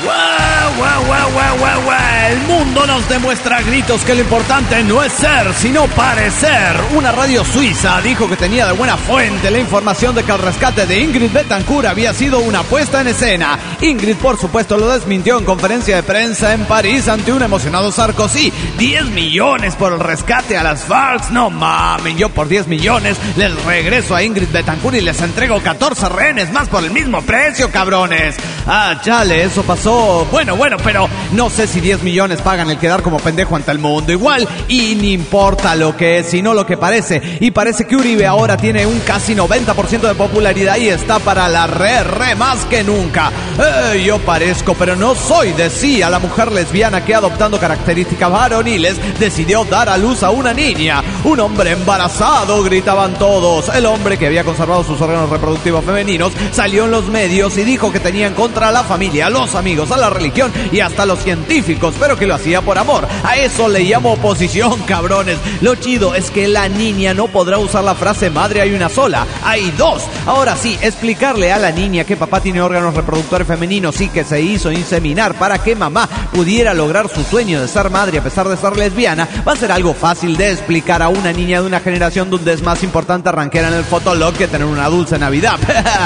El mundo nos demuestra a gritos que lo importante no es ser, sino parecer. Una radio suiza dijo que tenía de buena fuente la información de que el rescate de Ingrid Betancourt había sido una puesta en escena. Ingrid, por supuesto, lo desmintió en conferencia de prensa en París ante un emocionado Sarkozy. 10 millones por el rescate a las FARC. No mamen, yo por 10 millones les regreso a Ingrid Betancourt y les entrego 14 rehenes más por el mismo precio, cabrones. Ah, chale, eso pasó. Bueno, pero no sé si 10 millones pagan el quedar como pendejo ante el mundo. Igual, y ni importa lo que es, sino lo que parece. Y parece que Uribe ahora tiene un casi 90% de popularidad y está para la re más que nunca. Yo parezco, pero no soy, decía la mujer lesbiana que, adoptando características varoniles, decidió dar a luz a una niña. Un hombre embarazado, gritaban todos. El hombre, que había conservado sus órganos reproductivos femeninos, salió en los medios y dijo que tenía en contra a la familia, a los amigos, a la religión y hasta a los científicos, pero que lo hacía por amor. A eso le llamo oposición, cabrones. Lo chido es que la niña no podrá usar la frase madre hay una sola, hay dos. Ahora sí, explicarle a la niña que papá tiene órganos reproductores femeninos y que se hizo inseminar para que mamá pudiera lograr su sueño de ser madre a pesar de ser lesbiana, va a ser algo fácil de explicar a una niña de una generación donde es más importante arranquear en el fotolog que tener una dulce Navidad.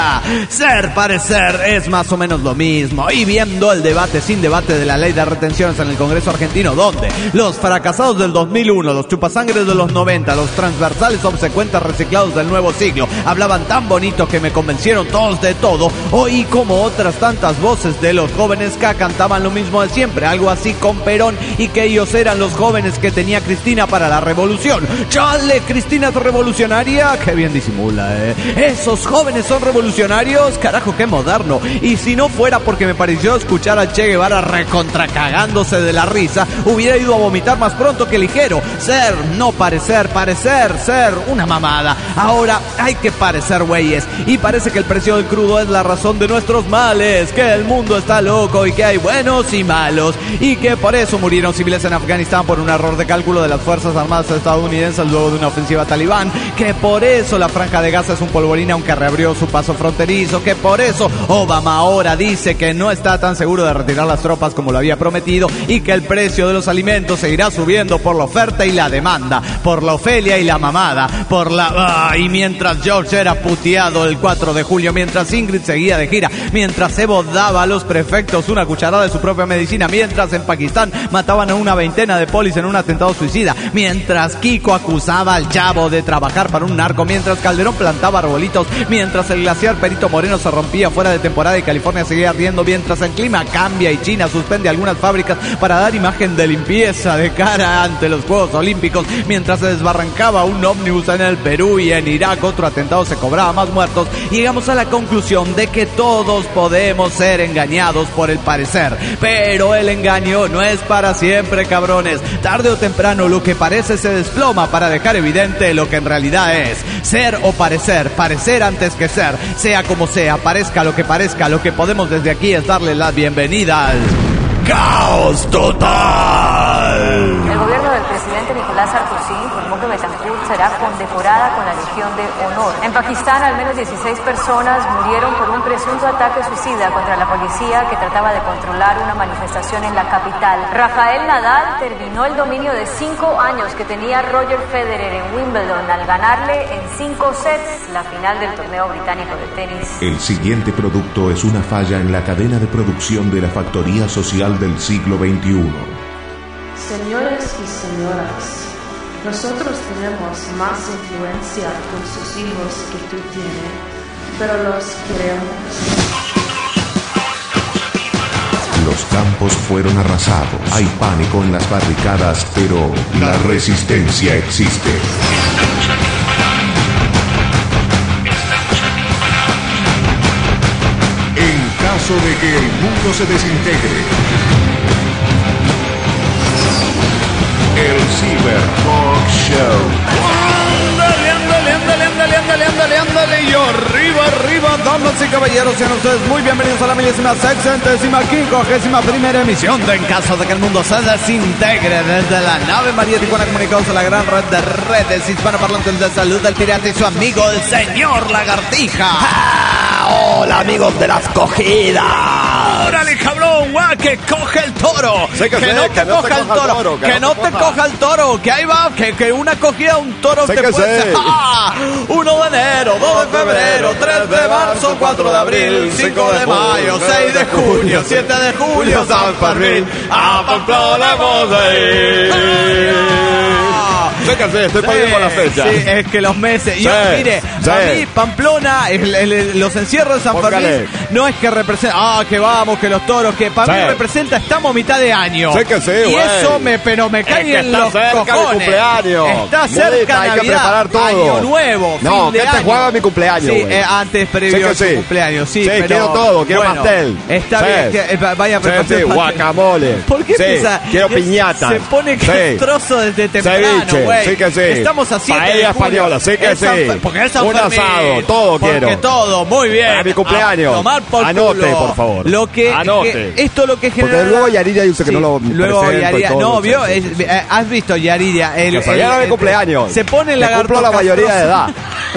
Ser, parecer, es más o menos lo mismo. Y viendo el debate sin debate de la ley de retenciones en el Congreso argentino, donde los fracasados del 2001, los chupasangres de los 90, los transversales obsecuentes reciclados del nuevo siglo hablaban tan bonito que me convencieron todos de todo, oí como otras tantas voces de los jóvenes que cantaban lo mismo de siempre, algo así con Perón, y que ellos eran los jóvenes que tenía Cristina para la revolución. ¡Chale! ¿Cristina es revolucionaria? ¡Qué bien disimula, ¿Esos jóvenes son revolucionarios? ¡Carajo, qué moderno! Y si no fuera porque me pareció escuchar a Che Guevara recontracagándose de la risa, hubiera ido a vomitar más pronto que ligero. Ser, no parecer, parecer, ser, una mamada. Ahora hay que parecer güeyes. Y parece que el precio del crudo es la razón de nuestros males, que el mundo está loco y que hay buenos y malos, y que por eso murieron civiles en Afganistán por un error de cálculo de las Fuerzas Armadas estadounidenses luego de una ofensiva talibán, que por eso la Franja de Gaza es un polvorín aunque reabrió su paso fronterizo, que por eso Obama ahora dice que no está tan seguro de retirar las tropas como lo había prometido, y que el precio de los alimentos seguirá subiendo por la oferta y la demanda, por la Ofelia y la mamada, por la... y mientras George era puteado el 4 de julio, mientras Ingrid seguía de gira, mientras Evo daba a los prefectos una cucharada de su propia medicina, mientras en Pakistán mataban a una veintena de polis en un atentado suicida, mientras Kiko acusaba al Chavo de trabajar para un narco, mientras Calderón plantaba arbolitos, mientras el glaciar Perito Moreno se rompía fuera de temporada y California seguía ardiendo, mientras el clima cambia y China suspende algunas fábricas para dar imagen de limpieza de cara ante los Juegos Olímpicos, mientras se desbarrancaba un ómnibus en el Perú y en Irak otro atentado se cobraba más muertos, llegamos a la conclusión de que todos podemos ser engañados por el parecer, pero el engaño no es para siempre, cabrones. Tarde o temprano lo que parece se desploma para dejar evidente lo que en realidad es. Ser o parecer, parecer antes que ser, sea como sea, parezca, lo que podemos desde aquí es darle la bienvenida al caos total. El gobierno del presidente Nicolás Sarkozy informó que Betancourt será condecorada con la Legión de Honor. En Pakistán, al menos 16 personas murieron por un presunto ataque suicida contra la policía que trataba de controlar una manifestación en la capital. Rafael Nadal terminó el dominio de 5 años que tenía Roger Federer en Wimbledon al ganarle en 5 sets la final del torneo británico de tenis. El siguiente producto es una falla en la cadena de producción de la factoría social del siglo XXI. Señores y señoras, nosotros tenemos más influencia con sus hijos que tú tienes, pero los queremos. Los campos fueron arrasados. Hay pánico en las barricadas, pero la resistencia existe. En caso de que el mundo se desintegre, el Cyber Talk Show. Ándale, y arriba, damas y caballeros, sean ustedes muy bienvenidos a la 1651ª emisión de En Caso de que el Mundo se Desintegre, desde la nave María Tijuana, comunicados a la gran red de redes hispanoparlantes de salud del pirata y su amigo el señor Lagartija. Hola amigos de las cogidas. ¡Órale, cabrón! ¡Guau! ¡Que coge el toro! Sí, que no te coja el toro. Que no te coja el toro. Que ahí va. Que una cogida, un toro Sí te que puede... sí. ¡Ah! 1 de enero, 2 de febrero, 3 de marzo, 4 de abril, 5 de mayo, 6 de junio, 7 de julio, San Fermín. ¡A Pamplona vamos a ir! Chécate, estoy poniendo la fecha. Sí, es que los meses. Yo, mire, a mí Pamplona, los encierros de San Fermín, no es que representa, que vamos, que los toros, que para mí representa, estamos mitad de año. Sí que sí, y güey. eso me cae en los cerca cojones. mi cumpleaños. Está cerca Modita, hay que Navidad, preparar todo. Año Nuevo, no, fin de que año. te juega mi cumpleaños, Sí, güey. antes previo a Sí que su sí. cumpleaños, sí, Sí, pero quiero todo, quiero pastel. Está Sí. bien, vaya a preparar Sí, pastel. guacamole. ¿Por qué Sí, empieza? quiero piñata. Se pone Sí. castroso desde temprano, Ceviche, güey. sí que sí. Estamos a 7 de Paella julio. española, sí que Es San sí. Porque es San Un Fermín. asado, todo Porque quiero. todo, muy bien. Para mi cumpleaños. A tomar por Anote, culo. por favor. Lo que, Anote. esto lo que genera... Porque luego Yaridia dice que no lo luego presento y Yaridia, todo, no, sí, vio, sí, sí. has visto Yaridia. Que se llama mi cumpleaños. Se pone el Que lagarto cumplo la mayoría de edad.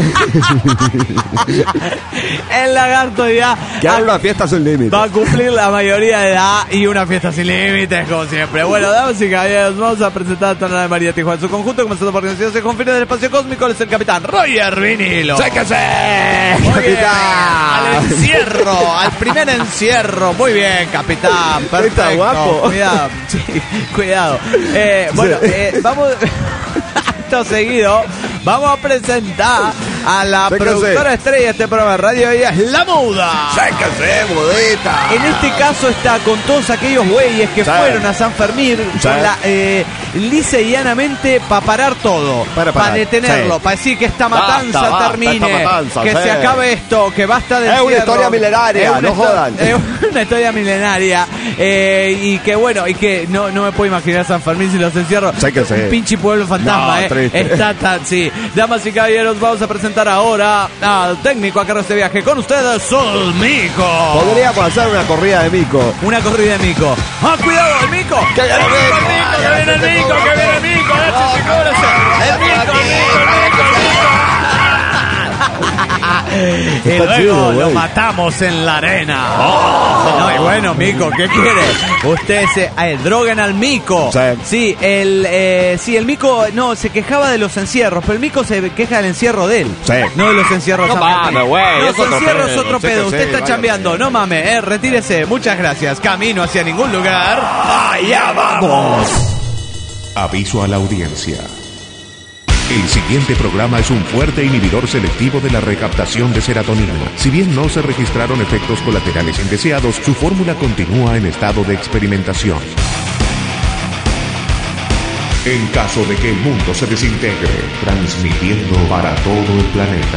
El lagarto ya Que haga una fiesta sin límite. va a cumplir la mayoría de edad y una fiesta sin límites, como siempre. Bueno, damas y caballeros, vamos a presentar a Tonada de María Tijuana. Su conjunto, comenzando por organización, se confirma del espacio cósmico, es el capitán Roger Vinilo. ¡Sí que sí! Muy bien, ¡Capitán! al encierro, al primer encierro. Muy bien, capitán. Perfecto. Está guapo. Cuidado, sí, cuidado. Bueno, vamos. Acto seguido, vamos a presentar a la Sí que productora sí. estrella de este programa de radio. Ella es La Muda. ¡Sí que sí, Modita! En este caso está con todos aquellos güeyes que Sí. fueron a San Fermín Sí. con lisa y llanamente para parar todo, Para detenerlo, sí. para decir que esta matanza Basta, termine, esta matanza, que sí. se acabe esto, que basta de Es una encierro. historia milenaria, Es una no jodan. Es una historia milenaria y que bueno, y que no me puedo imaginar San Fermín sin los encierros. Sí que sí. Un pinche pueblo fantasma, No, triste. Está tan, sí. Damas y caballeros, vamos a presentar ahora al técnico a cargo de este viaje. Con ustedes, Sol Mico. Podríamos hacer una corrida de mico. Una corrida de mico. ¡Ah, cuidado, el mico! ¡Que viene el mico! ¡Que viene el mico! ¡Que viene el mico! ¡El mico! Y Está luego chido, lo güey. matamos en la arena. No, y bueno, mico, ¿qué quiere? Usted droguen al mico. Sí. Sí, el mico no se quejaba de los encierros, pero el mico se queja del encierro de él. Sí. No de los encierros. No San Fermín. mames, güey, No, es su otro encierro es pedo, otro sí que pedo. sí, Usted está vaya chambeando. mierda. No mames, retírese. Muchas gracias. Camino hacia ningún lugar. ¡Allá vamos! Aviso a la audiencia. El siguiente programa es un fuerte inhibidor selectivo de la recaptación de serotonina. Si bien no se registraron efectos colaterales indeseados, su fórmula continúa en estado de experimentación. En caso de que el mundo se desintegre, transmitiendo para todo el planeta.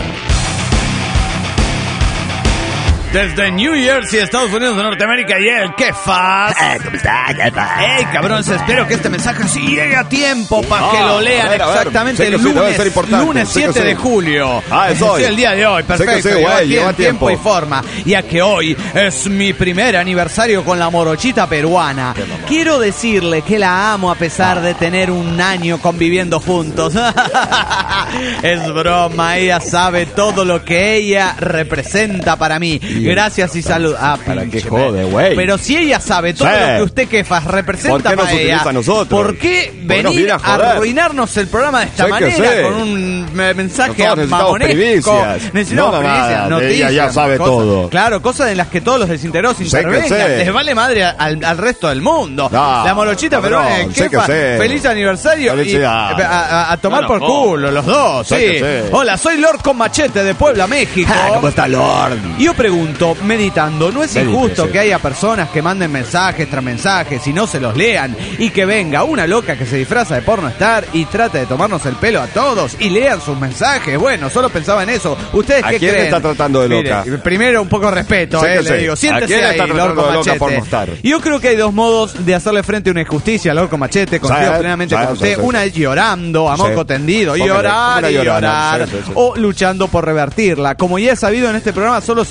Desde New Jersey, Estados Unidos de Norteamérica, y el Kefas. ¿Cómo está? ¿Qué pasa? ¡Ey, cabrones! Espero que este mensaje sí llegue a tiempo para que Ah, lo lean a ver. exactamente Sí que el sí, debe lunes, ser importante. lunes Sí que 7 sí. de julio. Ah, es hoy. Sí, el día de hoy, perfecto. Sí que sí, güey, lleva lleva tiempo tiempo. y forma. Ya que hoy es mi primer aniversario con la morochita peruana. Quiero decirle que la amo a pesar de tener un año conviviendo juntos. Es broma, ella sabe todo lo que ella representa para mí. Gracias y salud. ¿Para qué pinche jode, madre. güey? Pero si ella sabe todo Sí. lo que usted, Kefas, representa ¿Por qué nos para ella, utiliza a nosotros? ¿por qué ¿Por qué nos venir viene a a joder? arruinarnos el programa de esta Sí que manera sí. con un mensaje Nosotros necesitamos mamonesco? primicias. Necesitamos No primicias, mamadas, noticias, ella ya sabe cosas. todo. Claro, cosas en las que todos los desintegrados que intervengan. sí. Les vale madre al resto del mundo. No, La morochita cabrón, peruana, el sí que Kefa, sí. feliz aniversario y Felicidades. a tomar No, por no. culo los dos. Sí Sí. que sí. Hola, soy Lord con Machete de Puebla, México. ¿Cómo está Lord? Y yo pregunto, meditando, ¿no es Medite, injusto sí. que haya personas que manden mensajes tras mensajes y no se los lean? Y que venga una loca que se disfraza de pornostar y trate de tomarnos el pelo a todos y lean sus mensajes. Bueno, solo pensaba en eso. ¿Ustedes ¿A qué quién creen? está tratando de loca? Mire, primero un poco de respeto, Sí que le sí. digo. ¿A Siéntese quién ahí, está tratando Lord con de loca Machete. pornostar? Y yo creo que hay dos modos de hacerle frente a una injusticia, Lord con Machete. Coincido Sí, plenamente sí, con sí, usted. sí, Una sí. es llorando, a Sí. moco tendido, Póngale, llorar una y llorona. llorar. Sí, sí, sí. O luchando por revertirla. Como ya he sabido en este programa, solo se leen mensajes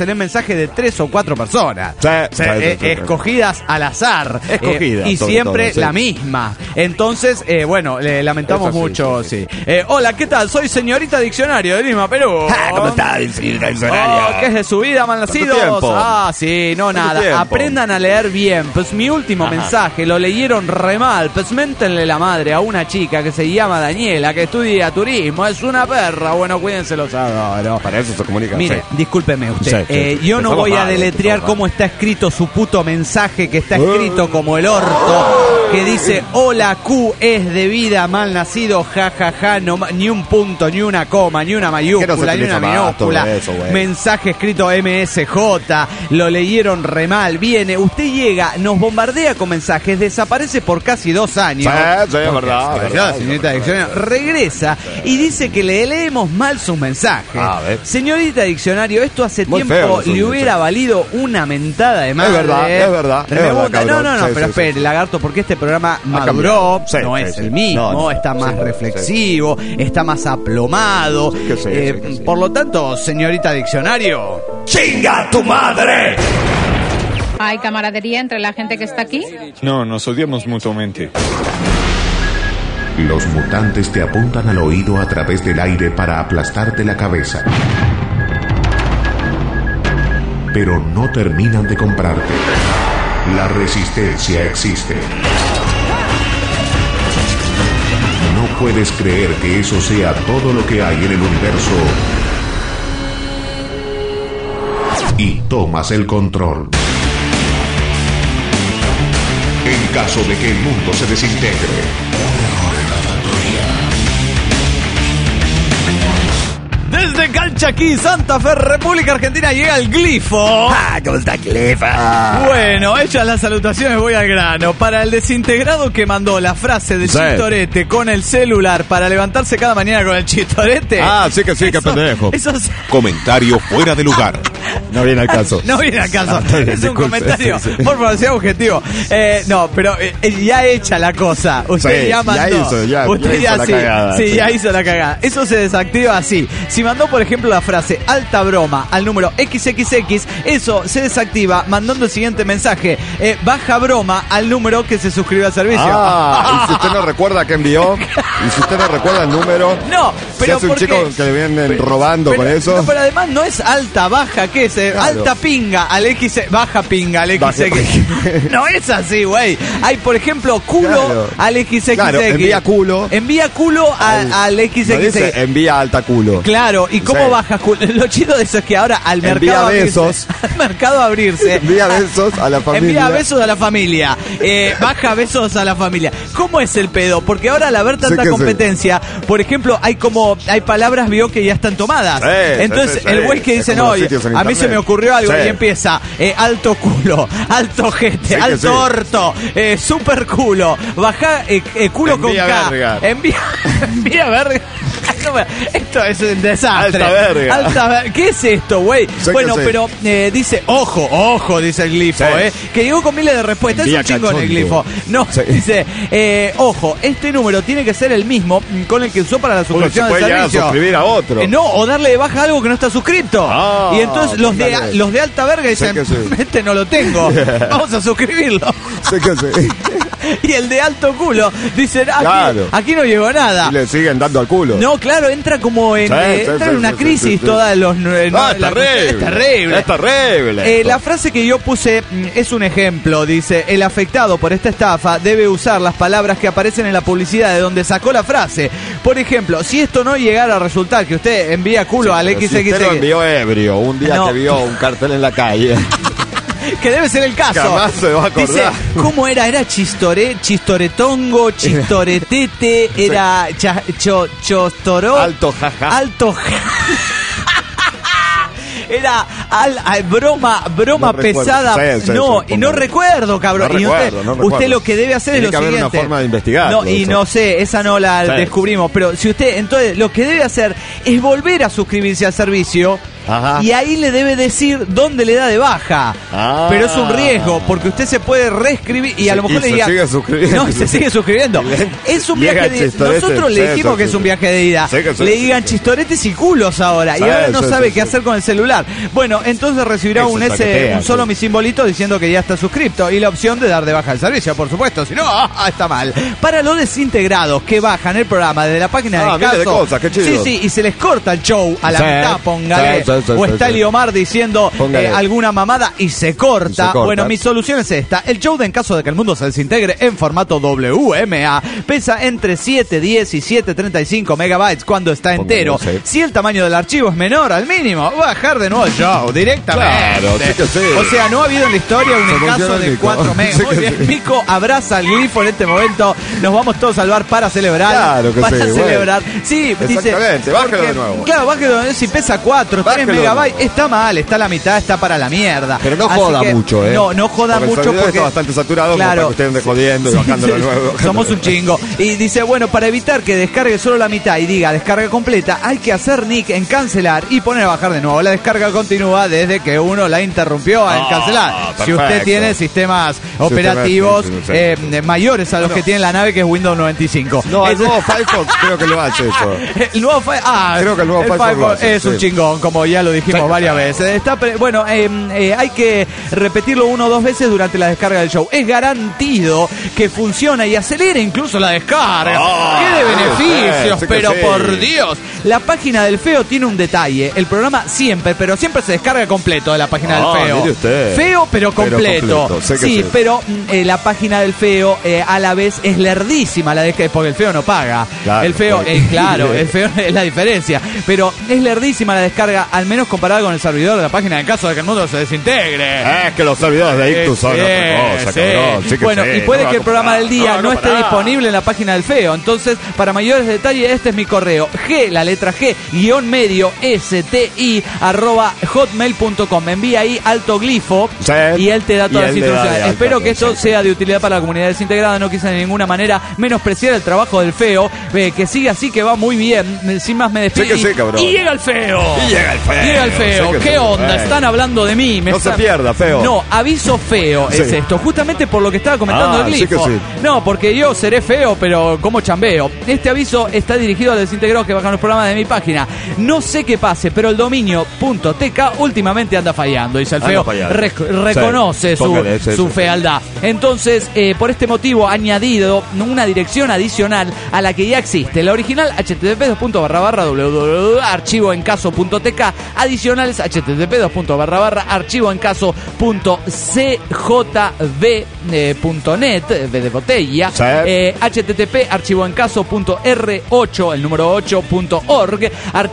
mensajes de 3 o 4 personas. Sí, escogidas al azar. Escogidas, y siempre todo, sí. la misma. Entonces, bueno, le lamentamos Eso sí, mucho, sí. Hola, ¿qué tal? Soy señorita Diccionario de Lima, Perú. ¿Cómo está, señorita Diccionario? ¿Qué es de su vida, malnacidos? tiempo? Sí, no, nada. tiempo? Aprendan a leer bien. Pues mi último mensaje lo leyeron re mal. Pues méntenle la madre a una chica que se llama Daniela, que estudia turismo. Es una perra. Bueno, cuídense, los adoro. Para eso se comunica. Mire, discúlpeme usted. Sí. Yo no Empezamos voy a mal, deletrear empezamos cómo está escrito su puto mensaje, que está escrito como el orto, que dice: hola, Q es de vida, mal nacido, jajaja, no, ni un punto, ni una coma, ni una mayúscula, ni una minúscula. Mensaje escrito MSJ, lo leyeron re mal. Viene, usted llega, nos bombardea con mensajes, desaparece por casi 2 años. Sí, es verdad. Señorita Diccionario, regresa y dice que le leemos mal sus mensajes. Señorita Diccionario, esto hace Muy tiempo feo, le hubiera valido una mentada de madre. Es verdad. No, pero espere, Lagarto, porque este programa maduró, no es el mismo, está más reflexivo, está más aplomado. Por lo tanto, señorita Diccionario, ¡chinga tu madre! ¿Hay camaradería entre la gente que está aquí? No, nos odiamos mutuamente. Los mutantes te apuntan al oído a través del aire para aplastarte la cabeza. Pero no terminan de comprarte. La resistencia existe. No puedes creer que eso sea todo lo que hay en el universo. Y tomas el control. En caso de que el mundo se desintegre. Desde Calchaquí, Santa Fe, República Argentina, llega el Glifo. ¿Cómo está Glifo? Bueno, hechas las salutaciones, voy al grano. Para el desintegrado que mandó la frase de chistorete con el celular para levantarse cada mañana con el chistorete. Sí, que pendejo. Comentario fuera de lugar. No viene al caso. No viene al caso. Es un comentario. Sí. Por favor, sea objetivo. No, pero ya hecha la cosa. Usted ya mandó. Ya hizo la cagada. Sí, ya hizo la cagada. Eso se desactiva así. Si mandó, por ejemplo, la frase alta broma al número XXX, eso se desactiva mandando el siguiente mensaje: baja broma al número que se suscribió al servicio. Y si usted no recuerda qué envió, y si usted no recuerda el número, no, pero si es un chico que le vienen robando con eso. Pero además no es alta, baja, ¿qué es? Claro. Alta pinga al XX, baja pinga al XX. No es así, güey. Hay, por ejemplo, culo al XXX. Claro, envía culo. Envía culo al XXX. No dice envía alta culo. Claro, ¿y cómo baja culo? Lo chido de eso es que ahora al mercado envía besos. Al mercado abrirse. Envía besos a la familia. Envía besos a la familia. Baja besos a la familia. ¿Cómo es el pedo? Porque ahora al haber tanta competencia, por ejemplo, hay palabras, vio, que ya están tomadas. Entonces, el güey que dice, no, a mí se me ocurrió algo y empieza alto culo, alto jete, alto orto, super culo, baja culo con K. Verga. Envía verga. Esto es un desastre. Alta verga. ¿Qué es esto, güey? Bueno, pero dice, ojo, dice el Glifo, que llegó con miles de respuestas. Es un chingo en el Glifo. No, dice, ojo, este número tiene que ser el mismo con el que usó para la suscripción del servicio. Suscribir a otro. No, o darle de baja algo que no está suscrito. Y entonces los de alta verga dicen, este no lo tengo, vamos a suscribirlo. Y el de alto culo dicen, aquí no llegó nada. Y le siguen dando al culo. No, claro, entra como en, entra en una crisis toda los... Es terrible. Es terrible. La frase que yo puse es un ejemplo. Dice, el afectado por esta estafa debe usar las palabras que aparecen en la publicidad de donde sacó la frase. Por ejemplo, si esto no llegara a resultar que usted envía culo al XXX... Si usted lo envió ebrio un día que vio un cartel en la calle... Que debe ser el caso. Jamás se va a acordar. Dice, ¿cómo era? Era chistoretongo, chistoretete, era chostoró. Alto jaja. Era broma pesada. No recuerdo, cabrón. No y usted lo que debe hacer es lo siguiente. Tiene que haber una forma de investigar. No sé, esa no la descubrimos. Pero si usted, entonces, lo que debe hacer es volver a suscribirse al servicio Ajá. Y ahí le debe decir dónde le da de baja. Pero es un riesgo, porque usted se puede reescribir y a lo mejor le diga... sigue suscribiendo. No, se sigue suscribiendo. Es un viaje de... Nosotros le dijimos que es un viaje de ida. Le digan chistoretes y culos ahora. Y ahora no sabe qué hacer con el celular. Bueno, entonces recibirá un solo mi simbolito diciendo que ya está suscripto. Y la opción de dar de baja el servicio, por supuesto. Si no, está mal. Para los desintegrados que bajan el programa desde la página del caso... de cosas, qué chido. Sí, y se les corta el show a la mitad, póngale. O está Eliomar diciendo alguna mamada y se corta. Bueno, mi solución es esta. El show de En caso de que el mundo se desintegre en formato WMA pesa entre 710 y 735 megabytes cuando está entero. Si el tamaño del archivo es menor al mínimo, bajar de nuevo el show directamente. Claro, sí que sí. O sea, no ha habido en la historia un caso de 4 megas. Muy bien, Mico abraza al glifo en este momento. Nos vamos todos al bar para celebrar. Claro que para sí, celebrar. Sí, exactamente, bájalo de nuevo. Claro, bájalo de nuevo. Si pesa 4, 3 megabytes, está mal, está a la mitad, está para la mierda. Pero no joda mucho, ¿eh? No joda mucho porque está bastante saturado, claro, para que ustedes anden jodiendo y bajándolo de nuevo. Somos un chingo. Y dice, bueno, para evitar que descargue solo la mitad y diga descarga completa, hay que hacer nick en cancelar y poner a bajar de nuevo. La descarga continúa desde que uno la interrumpió en cancelar. Perfecto. Si usted tiene sistemas operativos mayores a los que tiene la nave, que es Windows 95. No, el nuevo Firefox creo que lo hace eso. El nuevo creo que el nuevo Firefox lo hace, es un chingón, como ya lo dijimos varias veces. Bueno, hay que repetirlo 1 o 2 veces durante la descarga del show. Es garantido que funciona y acelera incluso la descarga. ¡Qué de beneficios! Pero por Dios, la página del Feo tiene un detalle. El programa siempre se descarga completo de la página del Feo. Mire usted. Feo, pero completo. Sí, pero la página del Feo a la vez es lerdísima la descarga, porque el Feo no paga. Claro, el Feo, el Feo es la diferencia. Pero es lerdísima la descarga, al menos comparada con el servidor de la página en caso de que el mundo se desintegre. Es que los servidores de Ictus son otra cosa, cabrón. Sí que bueno, sí, y puede que el programa del día no esté disponible en la página del Feo. Entonces, para mayores detalles, este es mi correo. La letra G, _medio, STI, @hotmail.com. Me envía ahí alto glifo y él te da todas las instrucciones. Espero que esto sea de utilidad para la comunidad desintegrada. No quise de ninguna manera menospreciar el trabajo del Feo. Que siga así, que va muy bien. Sin más me despido. Sí, cabrón. Y llega el Feo. Llega el Feo. Sí, ¿Qué onda? Están hablando de mí. Se pierda, Feo. No, aviso feo es esto. Justamente por lo que estaba comentando el glifo. Sí. No, porque yo seré feo, pero como chambeo. Este aviso está dirigido a los desintegrados que bajan los programas de mi página. No sé qué pase, pero el dominio .tk últimamente anda fallando. Dice el Feo. Reconoce su fealdad. Entonces, por este motivo, ha añadido una dirección adicional a la que ya existe. La original, http://www.archivoencaso.tk. Adicionales, http://archivoencaso.cjb.net, v de botella, http archivoencaso.r8, el número 8.org,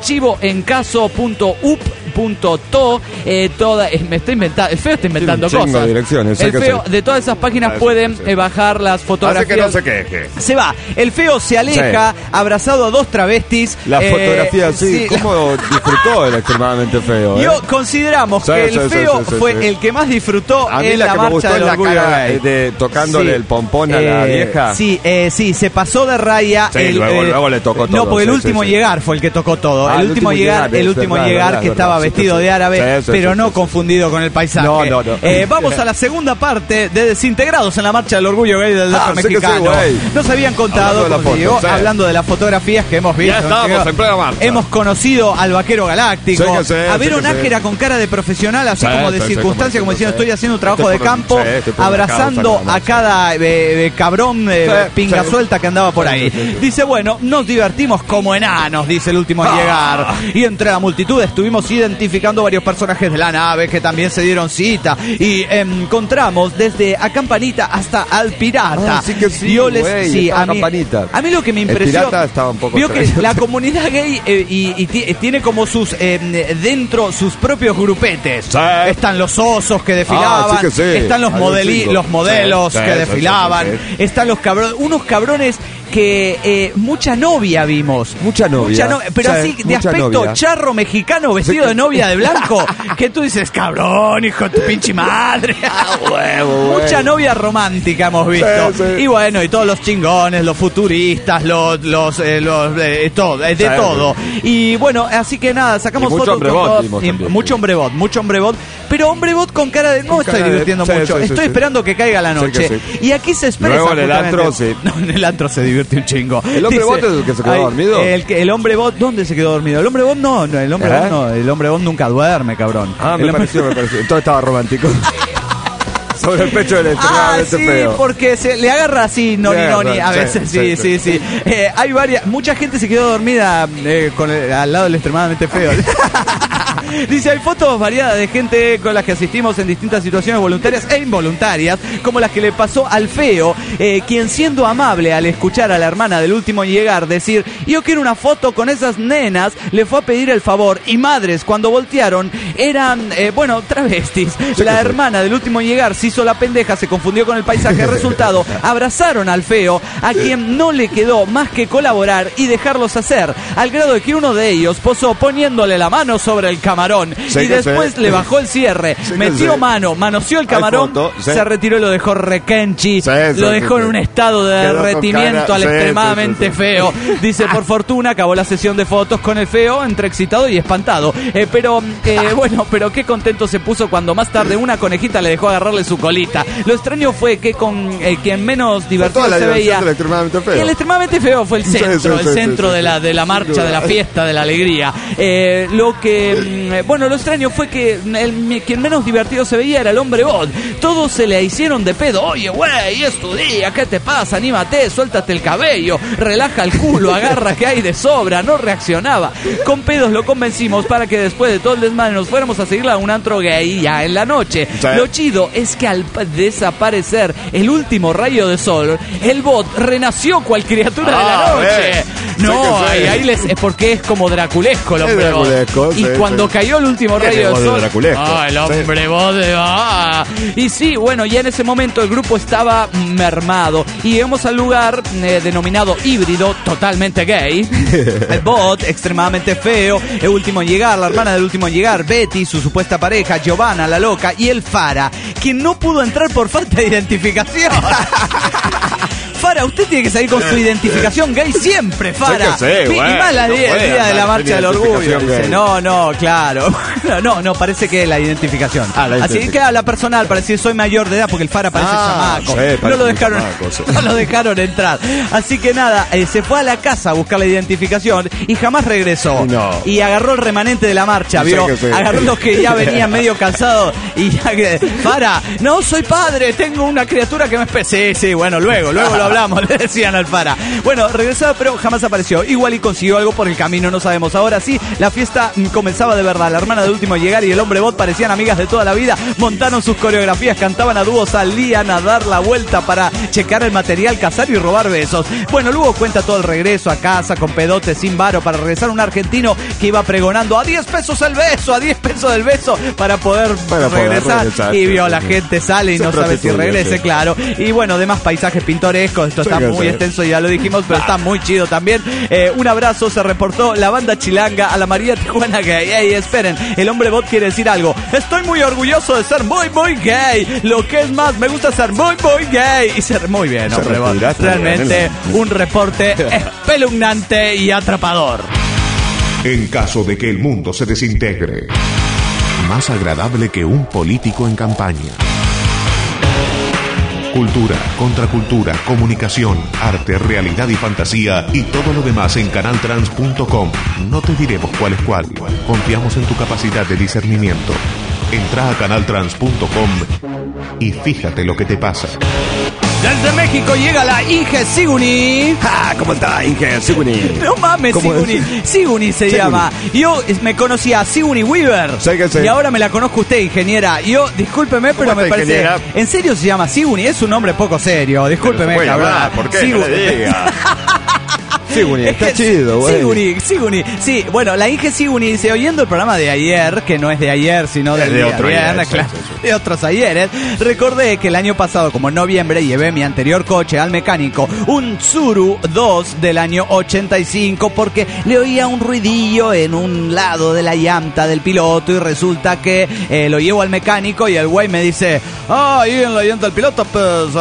archivoencaso.up.to, me está inventando, el Feo está inventando cosas. El Feo, de todas esas páginas pueden bajar las fotografías. Hace que no se queje. Se va, el Feo se aleja, abrazado a 2 travestis. La fotografía, ¿cómo disfrutó el extremadamente Feo? Yo consideramos que el Feo fue el que más disfrutó en la marcha del orgullo gay. Tocándole el pompón a la vieja. Sí, se pasó de raya. Luego le tocó todo. No, porque el último llegar fue el que tocó todo. El último llegar que estaba vestido de árabe, pero no confundido con el paisaje. No. Vamos a la segunda parte de Desintegrados en la marcha del orgullo gay del mexicano. Nos habían contado, hablando de las fotografías que hemos visto. Ya estábamos en plena marcha. Hemos conocido al vaquero galáctico, a ver un Nájera con cara de profesional, así como de circunstancia, como diciendo estoy haciendo un trabajo de campo, abrazando a cada cabrón pinga suelta que andaba por ahí. Dice, bueno, nos divertimos como enanos, dice el último en llegar. Y entre la multitud estuvimos identificando varios personajes de la nave que también se dieron cita. Y encontramos desde a Campanita hasta al Pirata. A mí lo que me impresionó, vio que la comunidad gay y tiene como sus dentro sus propios grupetes. Están los osos que desfilaban, están los modelos que desfilaban, están los cabrones, unos cabrones que mucha novia vimos. Mucha novia. Pero Sí, así, de mucha aspecto novia. charro mexicano vestido de novia de blanco, que tú dices, cabrón, hijo de tu pinche madre. Huevo, Mucha novia romántica hemos visto. Sí, sí. Y bueno, y todos los chingones, los futuristas, todo, de Sí, todo. Y bueno, así que nada, sacamos Y mucho fotos hombre bot todo- vimos y también. mucho hombre bot, pero hombre bot con cara de no estoy cara de- divirtiendo sí, mucho, sí, estoy sí. esperando que caiga la Sí, noche. que sí. Y aquí se expresa Luego en el justamente- antro, sí. No, en el antro se divierte un chingo. ¿El hombre bot es el que se quedó dormido? El hombre bot, ¿dónde se quedó dormido? El hombre bot no, el hombre bot no, el hombre bot nunca duerme, cabrón. Ah, El me hombre- pareció. Entonces estaba romántico. Sobre el pecho del extremadamente sí, feo. porque se le agarra así noni Le agarra, noni a sí, veces, sí, sí. Hay mucha gente se quedó dormida al lado del extremadamente feo. Dice, hay fotos variadas de gente con las que asistimos en distintas situaciones voluntarias e involuntarias, como las que le pasó al feo, quien siendo amable al escuchar a la hermana del último llegar decir, yo quiero una foto con esas nenas, le fue a pedir el favor, y madres, cuando voltearon, eran, travestis. La hermana del último llegar se hizo la pendeja, se confundió con el paisaje. Resultado, abrazaron al feo, a quien no le quedó más que colaborar y dejarlos hacer, al grado de que uno de ellos posó poniéndole la mano sobre el camarón Sí, y que después sé. le bajó el cierre, Sí, que metió sé. manoseó el camarón, foto, sí. se retiró y lo dejó requenchi, Sí, lo sí, dejó sí, en un sí. estado de Quedó con derretimiento cara- al sí, extremadamente sí, sí. feo. Dice, por fortuna acabó la sesión de fotos con el feo entre excitado y espantado. Pero qué contento se puso cuando más tarde una conejita le dejó agarrarle su colita. Lo extraño fue que con quien menos divertido Toda la se diversión veía. del extremadamente feo. El extremadamente feo fue el Sí, centro, sí, el sí, centro sí, de la sí. de la marcha, Sin de la duda. fiesta, de la alegría. Lo extraño fue que quien menos divertido se veía era el hombre bot. Todos se le hicieron de pedo. Oye, güey, es tu día, ¿qué te pasa? Anímate, suéltate el cabello, relaja el culo, agarra que hay de sobra. No reaccionaba. Con pedos lo convencimos para que después de todo el desmadre nos fuéramos a seguirla a un antro gay ya en la noche. Sí. Lo chido es que al desaparecer el último rayo de sol, el bot renació cual criatura de la noche. No, Sí que sí. ahí es porque es como draculesco el Es hombre bot. draculesco, Y sí, cuando sí. cayó el último Es rayo de del bot de sol, draculesco. el hombre bot y sí, bueno, ya en ese momento el grupo estaba mermado y llegamos al lugar denominado híbrido, totalmente gay. El bot, extremadamente feo, el último en llegar, la hermana del último en llegar, Betty, su supuesta pareja, Giovanna, la loca, y el Fara, quien no pudo entrar por falta de identificación. Fara, usted tiene que salir con su identificación gay siempre, Fara. Sí que sí, Y bueno, más el no día puede de la andar marcha sin del orgullo. identificación Dice, gay. no, claro. No, parece que la identificación. Ah, la Así identificación. que habla personal para decir soy mayor de edad porque el Fara parece chamaco. sí, No parece lo un dejaron, chamaco, sí. no lo dejaron entrar. Así que nada, se fue a la casa a buscar la identificación y jamás regresó. No. Y agarró el remanente de la marcha, Sí ¿vio? que sí. Agarró los que ya venían medio cansados y ya que, Fara, no soy padre, tengo una criatura que me espera. Sí, bueno, luego lo hablamos, le decían al Fara. Bueno, regresaba pero jamás apareció. Igual y consiguió algo por el camino, no sabemos. Ahora sí, la fiesta comenzaba de verdad. La hermana del último llegar y el hombre bot parecían amigas de toda la vida. Montaron sus coreografías, cantaban a dúo, salían a dar la vuelta para checar el material, cazar y robar besos. Bueno, luego cuenta todo el regreso a casa con pedote sin varo para regresar un argentino que iba pregonando a 10 pesos el beso, a 10 pesos el beso para poder regresar. Y vio, la gente sale y no sabe si regrese, claro. Y bueno, demás paisajes pintorescos. Esto está muy extenso, ya lo dijimos, pero está muy chido también. Un abrazo, se reportó la banda chilanga a la María Tijuana gay. Ey, esperen, el hombre bot quiere decir algo. Estoy muy orgulloso de ser muy gay. Lo que es más, me gusta ser muy gay. Y ser muy bien, hombre bot. Realmente un reporte espeluznante y atrapador. En caso de que el mundo se desintegre, más agradable que un político en campaña. Cultura, contracultura, comunicación, arte, realidad y fantasía y todo lo demás en canaltrans.com. No te diremos cuál es cuál. Confiamos en tu capacidad de discernimiento. Entra a canaltrans.com y fíjate lo que te pasa. Desde México llega la Inge Siguni. ¿Cómo está, Inge? Siguni. No mames, ¿Cómo Siguni. es? Siguni se Siguni. llama. Yo me conocía a Siguni Weaver. Sí que sí. Y ahora me la conozco usted, ingeniera. Yo, discúlpeme, pero ¿Cómo me está, parece. ingeniera? ¿En serio se llama Siguni? Es un nombre poco serio. Discúlpeme, Pero se puede cabrón. hablar, ¿por qué? No le diga. Siguni, está chido, güey. Siguni. Sí, bueno, la Inge Siguni dice, oyendo el programa de ayer, que no es de ayer, sino del de otro ayer, ayer, claro, sí. de otros ayeres, recordé que el año pasado, como en noviembre, llevé mi anterior coche al mecánico, un Tsuru 2 del año 85, porque le oía un ruidillo en un lado de la llanta del piloto y resulta que lo llevo al mecánico y el güey me dice, ahí en la llanta del piloto, pues...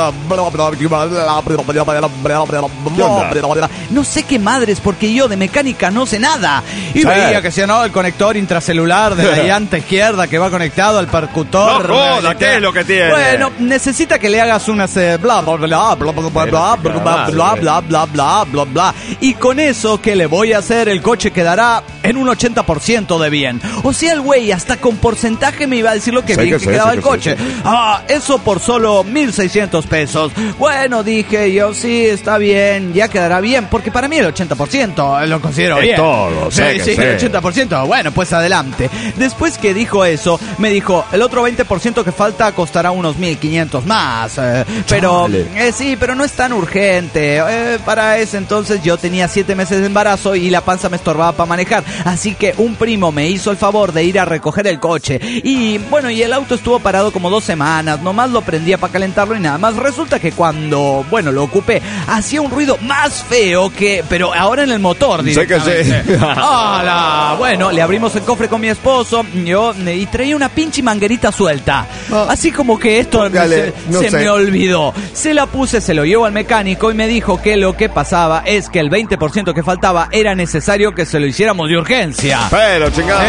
no sé qué madres, porque yo de mecánica no sé nada. Y veía que se no el conector intracelular de la llanta izquierda que va conectado al percutor. No joda, ¿qué es lo que tiene? Bueno, necesita que le hagas unas bla bla bla bla bla bla bla bla bla bla bla bla. Y con eso que le voy a hacer, el coche quedará en un 80% de bien. O sea, el güey hasta con porcentaje me iba a decir lo que bien que quedaba el coche. Eso por solo 1,600 pesos. Bueno, dije yo, sí, está bien, ya quedará bien, porque para mí el 80% lo considero bien. Todo, sí, el 80%, bueno, pues adelante. Después que dijo eso, me dijo, el otro 20% que falta costará unos 1,500 más. Pero, sí, pero no es tan urgente. Para ese entonces yo tenía 7 meses de embarazo y la panza me estorbaba para manejar. Así que un primo me hizo el favor de ir a recoger el coche. Y bueno, y el auto estuvo parado como 2 semanas. Nomás lo prendía para calentarlo y nada más. Resulta que cuando, bueno, lo ocupé, hacía un ruido más feo que... Pero ahora en el motor directamente. Sé que sí. ¡Hala! Bueno, le abrimos el cofre con mi esposo y traía una pinche manguerita suelta. Así como que esto se me olvidó. Se la puse, se lo llevo al mecánico y me dijo que lo que pasaba es que el 20% que faltaba era necesario que se lo hiciéramos de urgencia. Pero, chingada.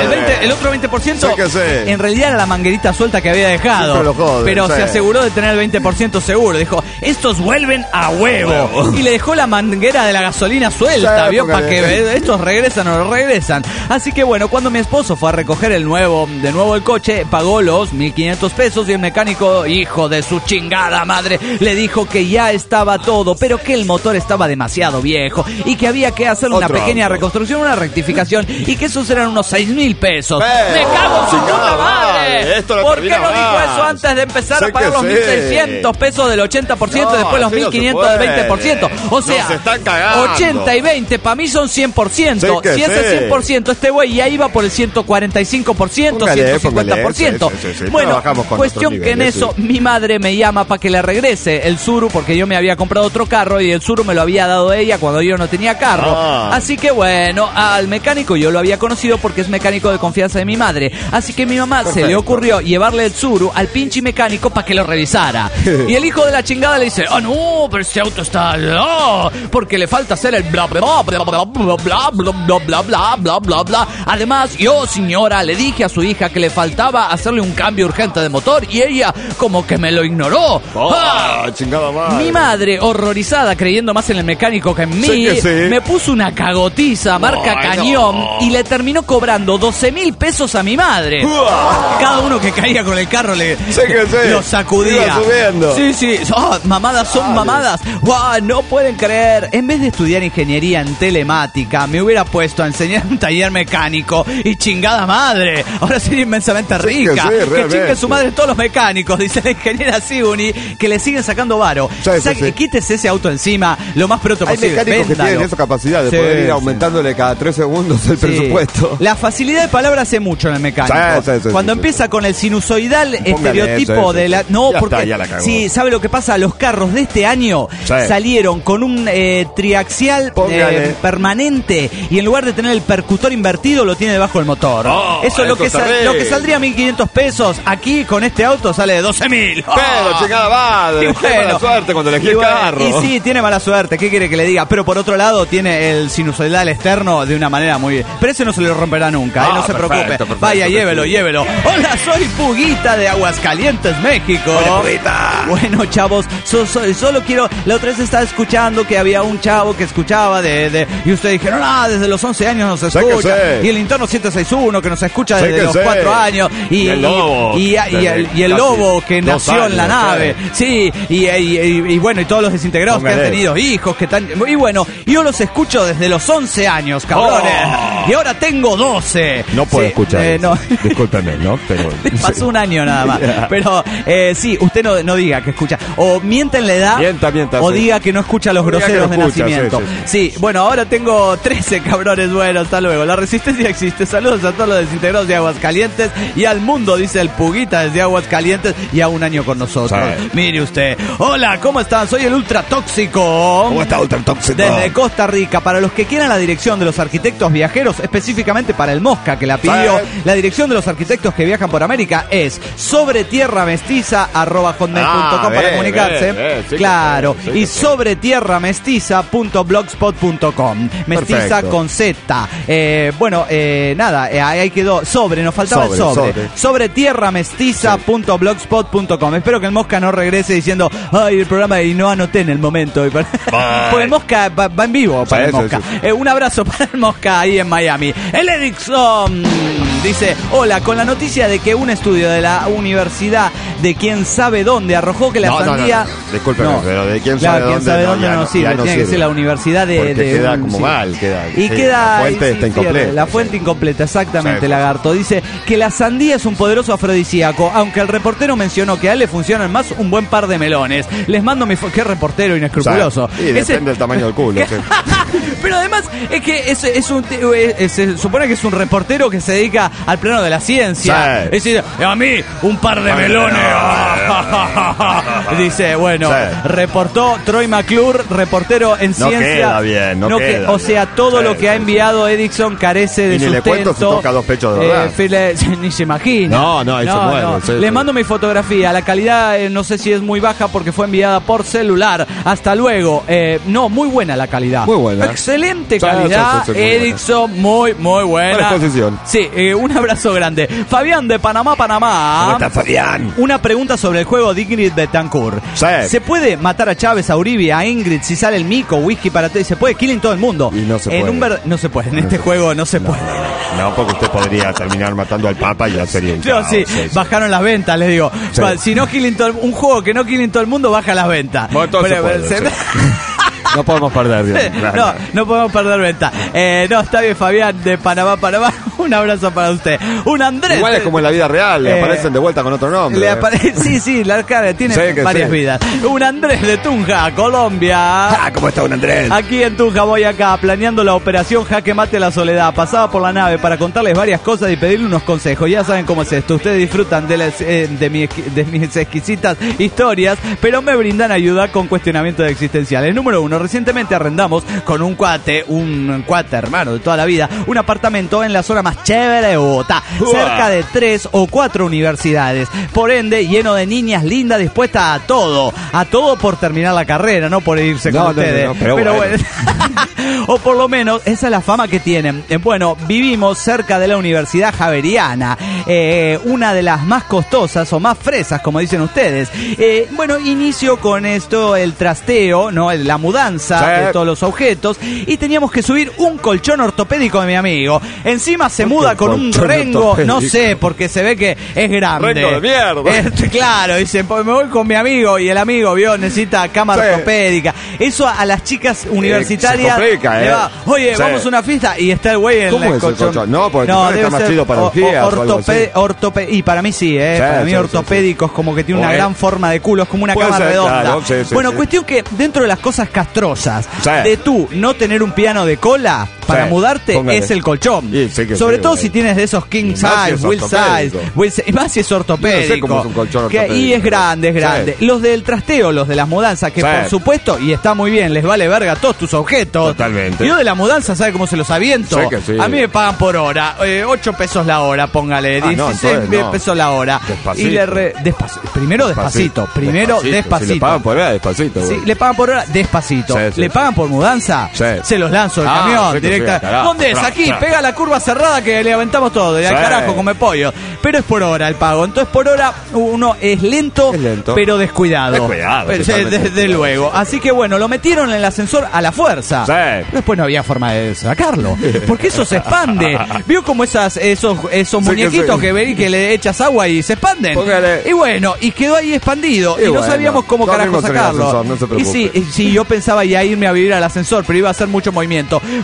El otro 20% Sé que sí. en realidad era la manguerita suelta que había dejado. Siempre lo joden, pero sí. se aseguró de tener el 20% seguro. Dijo, estos vuelven a huevo. Y le dejó la manguera de la gasolina suelta, Sí, ¿vio? Para que estos regresan o no regresan. Así que bueno, cuando mi esposo fue a recoger de nuevo el coche, pagó los 1,500 pesos y el mecánico, hijo de su chingada madre, le dijo que ya estaba todo, pero que el motor estaba demasiado viejo y que había que hacer una pequeña reconstrucción, una rectificación y que esos eran unos 6,000 pesos. ¡Me cago en su puta madre! ¿Por qué no dijo eso antes de empezar a pagar los 1,600 pesos del 80% y después los 1,500 del 20%? O sea, 80 y 20 para mí son 100%. Si ese 100%, este güey ya iba por el 145%, 150%. Bueno, cuestión que en eso mi madre me llama para que le regrese el Tsuru, porque yo me había comprado otro carro y el Tsuru me lo había dado ella cuando yo no tenía carro. Así que bueno, al mecánico yo lo había conocido porque es mecánico de confianza de mi madre. Así que mi mamá se le ocurrió llevarle el Tsuru al pinche mecánico para que lo revisara. Y el hijo de la chingada le dice, no, pero este auto está... porque le falta hacer el bla bla bla bla bla bla bla bla bla bla bla bla bla. Además, yo, señora, le dije a su hija que le faltaba hacerle un cambio urgente de motor y ella como que me lo ignoró. Chingada madre. Mi madre, horrorizada, creyendo más en el mecánico que en mí, me puso una cagotiza marca Cañón y le terminó cobrando 12,000 pesos a mi madre. Cada uno que caía con el carro lo sacudía. Sí. Mamadas son mamadas. No pueden creer. En vez de estudiar ingeniería en telemática, me hubiera puesto a enseñar un taller mecánico y chingada madre. Ahora sería inmensamente rica. Que chingue su madre todos los mecánicos, dice la ingeniera Siguni, que le siguen sacando varo. Quítese ese auto encima lo más pronto posible. Hay mecánicos que tienen esa capacidad de poder ir aumentándole cada 3 segundos el presupuesto. La facilidad de palabra hace mucho en el mecánico. Cuando empieza con el sinusoidal estereotipo de la... No, ya porque... Sí, ¿sabe lo que pasa? Los carros de este año salieron con un triaxial permanente y en lugar de tener el percutor invertido lo tiene debajo del motor. Eso es lo que saldría 1,500 pesos. Aquí con este auto sale de 12,000. Pero chingada madre, qué mala suerte cuando elegí el carro. Y sí, tiene mala suerte, ¿qué quiere que le diga? Pero por otro lado tiene el sinusoidal externo de una manera muy... Pero ese no se le romperá nunca, no se preocupe. Vaya, llévelo. Hola, soy Puguita de Aguascalientes, México. Hola, Puguita. Bueno, chavos, solo quiero... La otra vez estaba escuchando que había un chavo que escuchaba y ustedes dijeron, desde los 11 años nos escucha. Y el interno 761 que nos escucha desde los 4 años. Y el lobo que nació en la nave. Sí, y bueno, y todos los desintegrados que han tenido hijos, que están... Y bueno, yo los escucho desde los 11 años, cabrones. Y ahora tengo 12. No puedo escuchar eso. Discúlpeme, ¿no? Pero... Pasó un año nada más. Pero sí, usted no diga que escucha. O miente en la edad. Mienta, o diga que no escucha los groseros de Nación nacimiento. Sí, bueno, ahora tengo 13 cabrones. Bueno, hasta luego. La resistencia existe. Saludos a todos los desintegrados de Aguascalientes y al mundo, dice el Puguita desde Aguascalientes y a un año con nosotros. Sí. Mire usted. Hola, ¿cómo están? Soy el Ultra Tóxico. ¿Cómo está Ultra Tóxico? Desde Costa Rica. Para los que quieran la dirección de los arquitectos viajeros, específicamente para el Mosca, que la pidió, la dirección de los arquitectos que viajan por América es sobretierramestiza@hotmail.com para comunicarse. Sí, claro. Y sobretierramestiza.blogspot.com. Mestiza Perfecto. Con Z. Nada, ahí quedó. Nos faltaba el sobre. Sobretierramestiza.blogspot.com. Espero que el Mosca no regrese diciendo, ay, el programa y no anoté en el momento. Porque el Mosca va en vivo para el Mosca. Un abrazo para el Mosca ahí en Miami. El Erickson dice, hola, con la noticia de que un estudio de la universidad de quién sabe dónde arrojó que la sandía... No. Discúlpeme, pero de quién sabe dónde... quién sabe dónde no sirve. Tiene que ser la universidad de... queda como mal, Y queda... La fuente está incompleta. La fuente incompleta, exactamente, Lagarto. Dice que la sandía es un poderoso afrodisíaco, aunque el reportero mencionó que a él le funcionan más un buen par de melones. Les mando mi... ¿Qué reportero inescrupuloso? Y depende del tamaño del culo. Pero además es que se supone que es un reportero que se dedica al plano de la ciencia. Es decir, a mí un par de melones. Dice, bueno, reportó Troy McClure, reportero en ciencia. Queda bien, no queda o sea, todo lo que ha enviado Erickson carece de y ni sustento. Le cuento si toca dos pechos de verdad. Ni se imagina. No, ahí se muere. Le mando mi fotografía. La calidad no sé si es muy baja porque fue enviada por celular. Hasta luego. Muy buena la calidad. Muy buena. Excelente calidad. Erickson, muy buena. Buena exposición. Sí, un abrazo grande. Fabián de Panamá. ¿Cómo está Fabián? Una pregunta sobre el juego de Ingrid Betancourt. ¿Se puede matar a Chávez, a Uribe, a Ingrid si sale el mico, whisky para todo? Se puede killing todo el mundo. Y no se puede. No se puede. En este juego no se puede. No, porque usted podría terminar matando al Papa y ya sería un caos. Sí, bajaron las ventas, les digo. Si no killing un juego que no killing todo el mundo, baja las ventas. Bueno, no podemos perder. No podemos perder venta. Está bien, Fabián de Panamá. Un abrazo para usted. Un Andrés. Igual es como en la vida real, le aparecen de vuelta con otro nombre. Sí, la cara tiene varias vidas. Un Andrés de Tunja, Colombia. ¿Cómo está un Andrés? Aquí en Tunja voy acá, planeando la operación Jaque Mate la Soledad. Pasaba por la nave para contarles varias cosas y pedirle unos consejos. Ya saben cómo es esto. Ustedes disfrutan de mis exquisitas historias, pero me brindan ayuda con cuestionamientos existenciales. Número 1. Recientemente arrendamos con un cuate hermano de toda la vida, un apartamento en la zona más chévere de Bogotá, cerca de 3 o 4 universidades, por ende lleno de niñas lindas dispuestas a todo por terminar la carrera, no por irse con ustedes. Pero bueno. O por lo menos esa es la fama que tienen. Vivimos cerca de la Universidad Javeriana, una de las más costosas o más fresas, como dicen ustedes. Inicio con esto, el trasteo, la mudanza de todos los objetos, y teníamos que subir un colchón ortopédico de mi amigo. Encima se muda con un rengo, no sé, porque se ve que es grande. Rengo de mierda. Claro, dice, me voy con mi amigo y el amigo, necesita cama ortopédica. Eso a las chicas universitarias le va, oye, vamos a una fiesta y está el güey en el colchón. No, porque está más chido para y para mí sí, para mí ortopédico es como que tiene una gran forma de culo, es como una cama redonda. Claro, cuestión que dentro de las cosas castrosas de tú no tener un piano de cola para mudarte, es el colchón. Sobre todo si tienes de esos king size, will size, y más si es ortopédico. No sé cómo es un colchón ortopédico. Y es grande. Los del trasteo, los de las mudanzas, que por supuesto, y está muy bien, les vale verga todos tus objetos. Totalmente. Yo de la mudanza, ¿sabe cómo se los aviento? A mí me pagan por hora, 8 pesos la hora, póngale, 16 pesos la hora. Despacito. Y primero despacito. Si le pagan por hora, despacito. Sí, le pagan por hora, despacito. ¿Le pagan por mudanza? Se los lanzo del camión, directa. ¿Dónde es? Aquí, pega la curva cerrada que le aventamos todo. Y al carajo come pollo. Pero es por hora el pago. Entonces por hora uno es lento. Pero descuidado. Desde luego. Así que lo metieron en el ascensor a la fuerza. Después no había forma de sacarlo. Porque eso se expande. ¿Vio como esos muñequitos que le echas agua y se expanden? Póngale. Y quedó ahí expandido. Y no sabíamos cómo carajo sacarlo. No se preocupe. Y sí, yo pensaba ya irme a vivir al ascensor, pero iba a hacer mucho movimiento. Por último,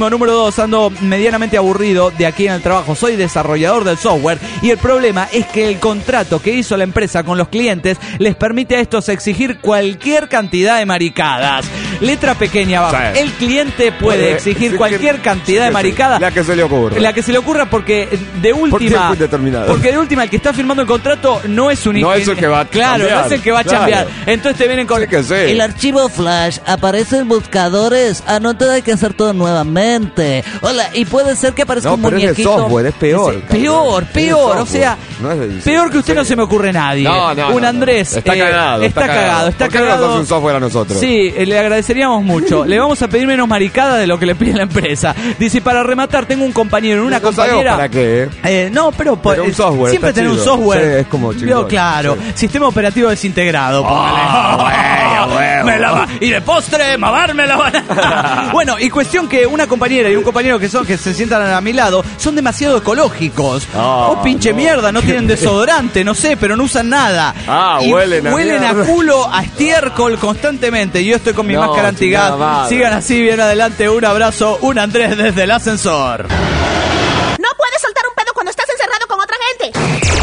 último, número 2, ando medianamente aburrido de aquí en el trabajo. Soy desarrollador del software y el problema es que el contrato que hizo la empresa con los clientes les permite a estos exigir cualquier cantidad de maricadas. Letra pequeña abajo. Sí. El cliente puede exigir cualquier cantidad de maricadas. La que se le ocurra. La que se le ocurra porque de última... Porque de última el que está firmando el contrato no es un... No es el que va a Claro, cambiar. no es el que va a chambear. Entonces te vienen con... Sí que sí. El archivo Flash aparece en buscadores. Entonces hay que hacer todo nuevamente. Hola, y puede ser que aparezca un muñequito. No, pero es el software, es peor. Peor. O sea, peor que usted no se me ocurre nadie. Un Andrés. Está cagado. Está cagado. ¿Por qué no nos hace un software a nosotros? Sí, le agradeceríamos mucho. Le vamos a pedir menos maricadas de lo que le pide la empresa. Dice, para rematar, tengo un compañero en una compañera... ¿Para qué? No, pero un software, siempre tener un software. Sí, es como chingón. Claro, sí. Sistema operativo desintegrado. Y de postre, mamarme la banana. Bueno, y cuestión que una compañera y un compañero que se sientan a mi lado son demasiado ecológicos. Pinche mierda, no tienen desodorante, no sé, pero no usan nada. Y huelen a culo, a estiércol constantemente. Yo estoy con mi máscara antigas. Sigan así, bien adelante. Un abrazo, un Andrés desde el ascensor. No puedes soltar un pedo cuando estás encerrado con otra gente.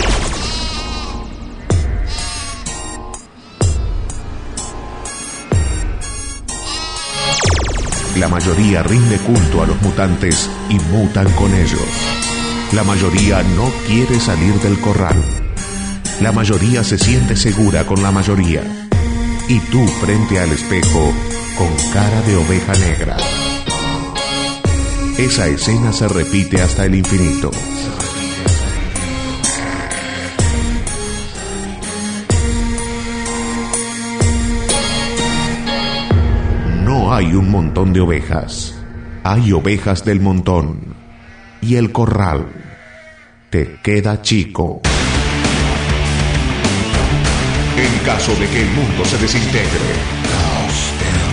La mayoría rinde culto a los mutantes y mutan con ellos. La mayoría no quiere salir del corral. La mayoría se siente segura con la mayoría. Y tú frente al espejo con cara de oveja negra. Esa escena se repite hasta el infinito. No hay un montón de ovejas. Hay ovejas del montón. Y el corral te queda chico. En caso de que el mundo se desintegre, caos en el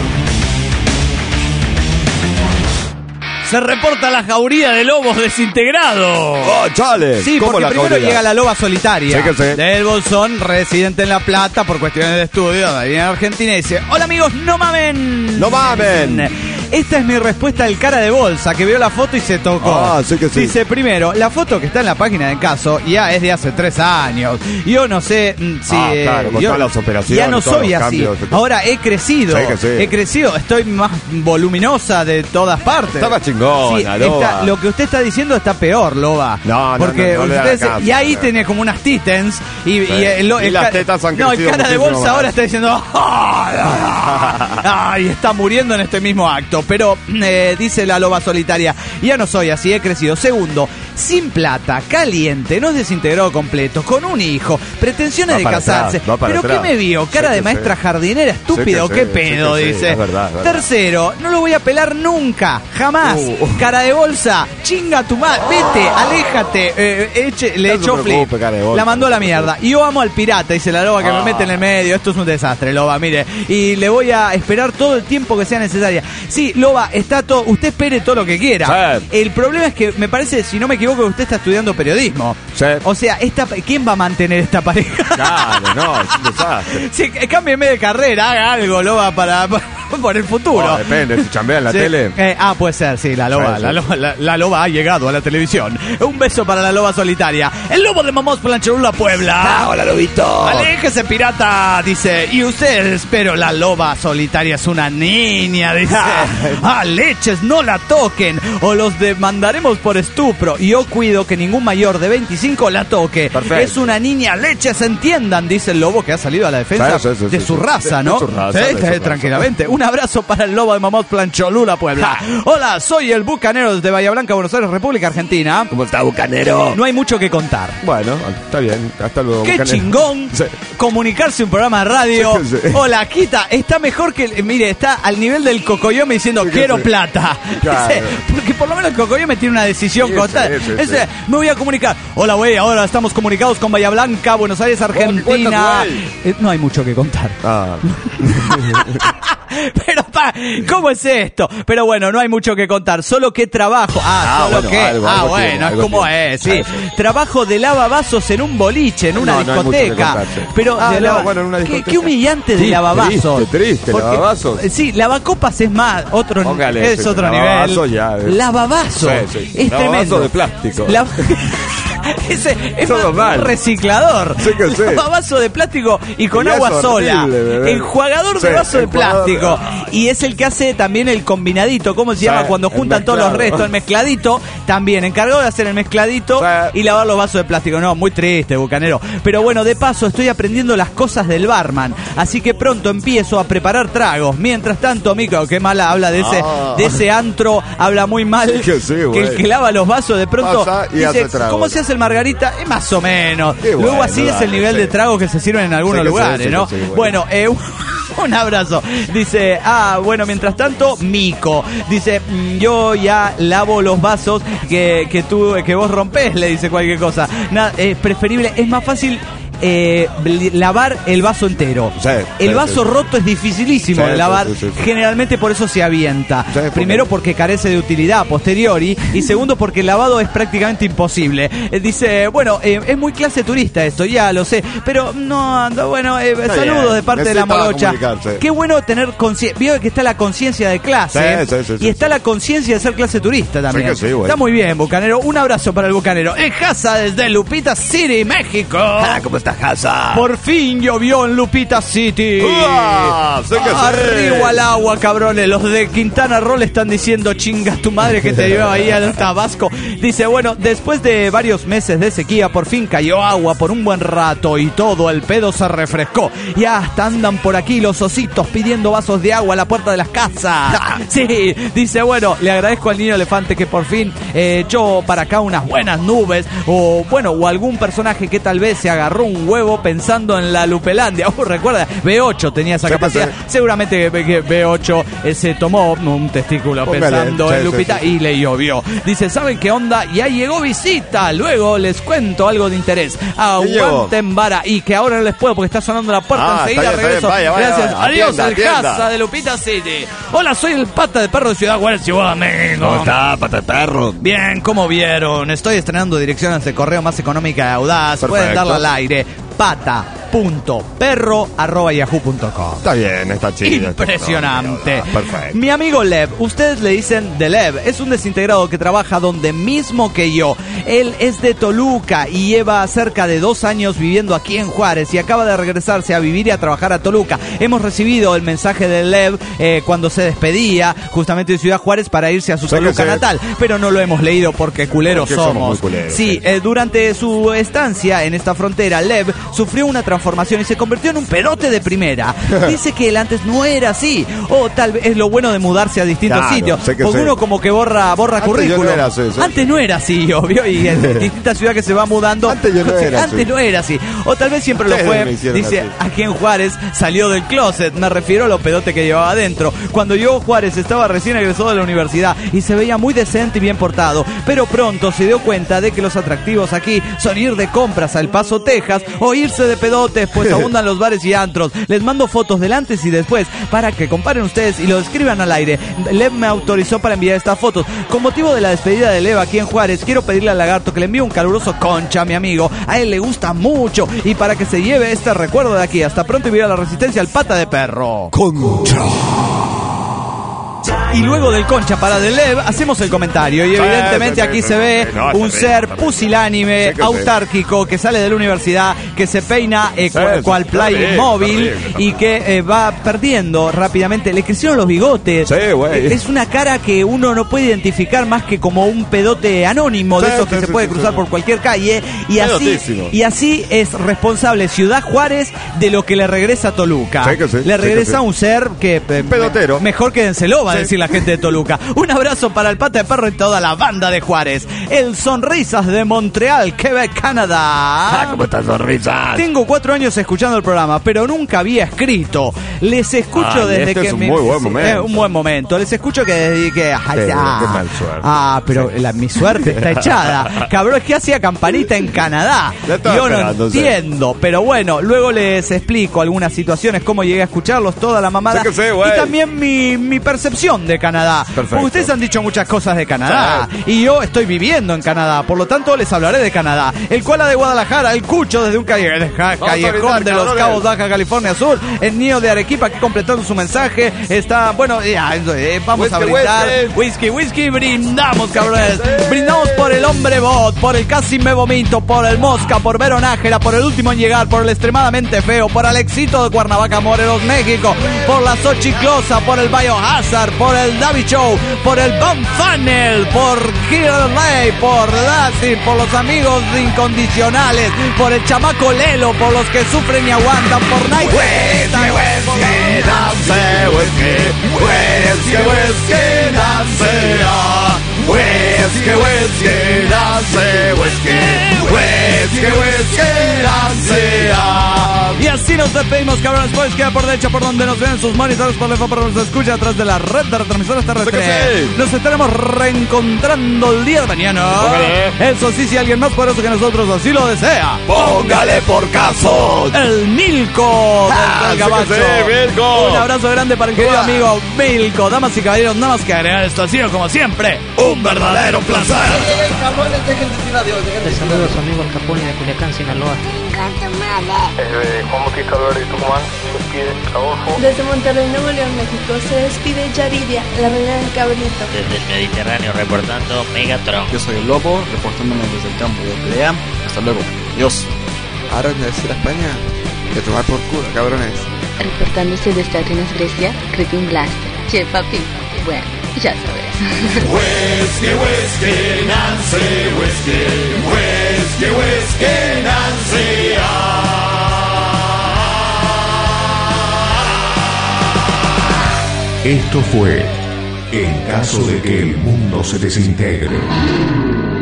corral. Se reporta la jauría de lobos desintegrados. ¡Chale! Sí, porque primero llega la loba solitaria. Sí que sí. Del Bolsón, residente en La Plata por cuestiones de estudio, de ahí en Argentina, y dice: hola amigos, no mamen. ¡No mamen! Esta es mi respuesta al cara de bolsa, que vio la foto y se tocó. Sí que sí. Dice, primero, la foto que está en la página del caso ya es de hace 3 años. Yo no sé si... claro, con todas las operaciones. Ya no soy así. Cambios. Ahora he crecido. Sí que sí. He crecido. Estoy más voluminosa de todas partes. Estaba chingona, sí, Loba. Lo que usted está diciendo está peor, Loba. No, porque no le ustedes, haga caso, y ahí tiene como unas titens. Y las tetas han crecido. No, el cara de bolsa más. ahora está diciendo... ¡Ay! Está muriendo en este mismo acto. Pero... dice la loba solitaria, ya no soy así, he crecido. Segundo, sin plata, caliente, no es desintegrado completo, con un hijo, pretensiones de casarse. ¿Pero qué me vio? ¿Cara de maestra jardinera estúpida o qué pedo? Dice. Es verdad. Tercero, no lo voy a pelar nunca, jamás. Cara de bolsa, chinga tu madre, vete, aléjate. Le echó flip, la mandó a la mierda. Y yo amo al pirata, dice la loba, que me mete en el medio. Esto es un desastre, loba, mire. Y le voy a esperar todo el tiempo que sea necesaria. Sí, loba, está todo. Usted espere todo lo que quiera. Sí. El problema es que me parece, si no me equivoco, que usted está estudiando periodismo. Sí. O sea, ¿quién va a mantener esta pareja? Claro, no, es un desastre. Sí, cámbiame de carrera, haga algo, loba, por el futuro. Depende, si chambea en la tele. Puede ser, sí, la loba. La loba ha llegado a la televisión. Un beso para la loba solitaria. El lobo de Mamós Plancholula, Puebla. Hola, lobito. Aléjese, pirata, dice. Y ustedes, pero la loba solitaria es una niña, dice. Leches, no la toquen o los demandaremos por estupro. Y yo cuido que ningún mayor de 25 la toque. Perfecto. Es una niña, leches, entiendan, dice el lobo, que ha salido a la defensa de su raza, ¿no? Tranquilamente. Un abrazo para el lobo de Mamós Plancholula, Puebla. Hola, soy el bucanero desde Bahía Blanca, Buenos Aires, República Argentina. ¿Cómo está, bucanero? No hay mucho que contar. Bueno, está bien. Hasta luego, qué bucanero. Chingón comunicarse un programa de radio. Sí. Hola, Quita, está mejor que... Mire, está al nivel del Cocoyome diciendo quiero plata. Claro. Porque por lo menos el Cocoyome tiene una decisión constante. Me voy a comunicar. Hola, güey, ahora estamos comunicados con Bahía Blanca, Buenos Aires, Argentina. No hay mucho que contar. Pero ¿cómo es esto? Pero bueno, no hay mucho que contar. Solo que trabajo. Es como es, sí. Trabajo de lavavasos en un boliche, en una discoteca. Pero en una discoteca. Qué humillante de lavavasos. Triste, lavavasos. Sí, lavacopas es más, otro Póngale, es otro lavavasos nivel. Ya, Lavavasos. Sí. Es tremendo. De plástico. Ese es un reciclador. Sí que sí. Vaso de plástico y con agua sola. Enjuagador de vaso de plástico. Y es el que hace también el combinadito. ¿Cómo se llama? Cuando juntan todos los restos. El mezcladito. También encargado de hacer el mezcladito y lavar los vasos de plástico. No, muy triste, bucanero. Pero bueno, de paso estoy aprendiendo las cosas del barman. Así que pronto empiezo a preparar tragos. Mientras tanto, Mico, qué mala habla de ese antro. Habla muy mal. Que el que lava los vasos de pronto dice, ¿cómo se hace el margarita? Más o menos. Luego así es el nivel de trago que se sirven en algunos lugares, ¿no? Bueno, un abrazo. Dice, bueno, mientras tanto, Mico. Dice, yo ya lavo los vasos que vos rompés, le dice cualquier cosa. Es preferible, es más fácil lavar el vaso entero. El vaso roto es dificilísimo de lavar. Generalmente por eso se avienta. Primero porque carece de utilidad a posteriori y segundo porque el lavado es prácticamente imposible. Dice, bueno, es muy clase turista esto, ya lo sé, pero no, bueno, saludos de parte de la morocha. Qué bueno tener conciencia. Vio que está la conciencia de clase y está la conciencia de ser clase turista también. Está muy bien, bucanero. Un abrazo para el bucanero. En casa desde Lupita City, México. ¿Cómo está Casa? Por fin llovió en Lupita City. Arriba al agua, cabrones. Los de Quintana Roo le están diciendo chingas tu madre que te lleva ahí al Tabasco. Dice, bueno, después de varios meses de sequía, por fin cayó agua por un buen rato y todo el pedo se refrescó. Y hasta andan por aquí los ositos pidiendo vasos de agua a la puerta de las casas. Sí, dice, bueno, le agradezco al niño elefante que por fin echó para acá unas buenas nubes. O algún personaje que tal vez se agarró un huevo pensando en la Lupelandia. Recuerda, B8 tenía esa capacidad. Seguramente que B8 se tomó un testículo pensando en Lupita y le llovió. Dice, ¿saben qué onda? Ya llegó visita. Luego les cuento algo de interés. Aguanten vara. Y que ahora no les puedo porque está sonando la puerta. Enseguida regreso. Gracias. Adiós, el casa de Lupita City. Hola, soy el pata de perro de Ciudad Juárez, Ciudad México. ¿Cómo está, pata de perro? Bien, ¿cómo vieron? Estoy estrenando direcciones de correo más económica y audaz. Perfecto. Pueden darla al aire. pata.perro@yahoo.com. Está bien, está chido. Impresionante. Perfecto. Mi amigo Lev, ustedes le dicen de Lev, es un desintegrado que trabaja donde mismo que yo. Él es de Toluca y lleva cerca de 2 años viviendo aquí en Juárez y acaba de regresarse a vivir y a trabajar a Toluca. Hemos recibido el mensaje de Lev cuando se despedía justamente de Ciudad Juárez para irse a su Toluca natal, pero no lo hemos leído porque culeros somos. Sí, durante su estancia en esta frontera, Lev sufrió una transformación y se convirtió en un pedote de primera. Dice que él antes no era así. O tal vez es lo bueno de mudarse a distintos sitios. Porque uno como que borra currículum. Antes no era así, obvio. Y en distintas ciudades que se va mudando. Antes no era así. O tal vez siempre lo fue. Dice, aquí en Juárez salió del closet. Me refiero a lo pedote que llevaba adentro. Cuando yo, Juárez, estaba recién egresado de la universidad y se veía muy decente y bien portado. Pero pronto se dio cuenta de que los atractivos aquí son ir de compras al Paso, Texas, o irse de pedotes, pues abundan los bares y antros. Les mando fotos del antes y después para que comparen ustedes y lo describan al aire. Lev me autorizó para enviar estas fotos. Con motivo de la despedida de Lev aquí en Juárez, quiero pedirle al Lagarto que le envíe un caluroso concha a mi amigo. A él le gusta mucho y para que se lleve este recuerdo de aquí. Hasta pronto y viva la resistencia al pata de perro. Concha. Y luego del concha para de Lev, hacemos el comentario. Y evidentemente aquí se ve un ser pusilánime, autárquico, que sale de la universidad, que se peina cual play móvil y que va perdiendo rápidamente. Le crecieron los bigotes. Es una cara que uno no puede identificar más que como un pedote anónimo de esos que se puede cruzar por cualquier calle. Y así es responsable Ciudad Juárez de lo que le regresa a Toluca. Le regresa un ser que... pedotero. Mejor quédenselo, va a decir la gente de Toluca. Un abrazo para el Pata de Perro y toda la banda de Juárez. El Sonrisas de Montreal, Quebec, Canadá. ¿Cómo estás, Sonrisas? Tengo 4 años escuchando el programa, pero nunca había escrito. Les escucho desde este que es un muy buen momento. un buen momento. Les escucho que desde que... qué mal suerte. Pero mi suerte está echada. Cabrón, es que hacía campanita en Canadá. Yo no entiendo, pero bueno, luego les explico algunas situaciones, cómo llegué a escucharlos, toda la mamada. Y también mi percepción de Canadá. Perfecto. Porque ustedes han dicho muchas cosas de Canadá. Y yo estoy viviendo en Canadá. Por lo tanto, les hablaré de Canadá. El Koala de Guadalajara, el Cucho desde un callejón de Los Cabos, Baja California Sur. El Nio de Arequipa, aquí completando su mensaje. Está, bueno, vamos a brindar. Whisky, brindamos, cabrones. Brindamos por el hombre bot, por el casi me vomito, por el Mosca, por Vero Nájera, por el último en llegar, por el extremadamente feo, por Alexito de Cuernavaca, Morelos, México, por la Xochiclosa, por el Biohazard, por el David Show, por el Bump Funnel, por Kirley, por Lassie, por los amigos incondicionales, por el chamaco Lelo, por los que sufren y aguantan, por Night. Y así nos despedimos, cabrones. Pues queda por derecha por donde nos ven sus monitores, por lejos por donde nos escucha, atrás de la red de retransmisoras terrestres. Nos estaremos reencontrando el día de mañana. Eso sí, si alguien más poderoso que nosotros así lo desea, póngale por caso. El Milko del Gabacho. Un abrazo grande para el querido amigo Milko. Damas y caballeros, nada más que agregar, esto ha sido como siempre un verdadero placer. Les saludo a su amigo el Capone de Culiacán, Sinaloa. Juan Bautista Álvarez de Tucumán, se despide Adolfo. Desde Monterrey, Nuevo León, México, se despide Yaridia, la reina del cabrito. Desde el Mediterráneo reportando Megatron. Yo soy el Lobo, reportándome desde el campo de pelea. Hasta luego. Adiós. Ahora de decir a España, que tomar por culo, cabrones. Reportándose desde Atenas, Grecia, Creeping Blaster. Che, papi, bueno, ya sabes. Whiskey, Nancy, whiskey, Nancy. Esto fue En caso de que el mundo se desintegre.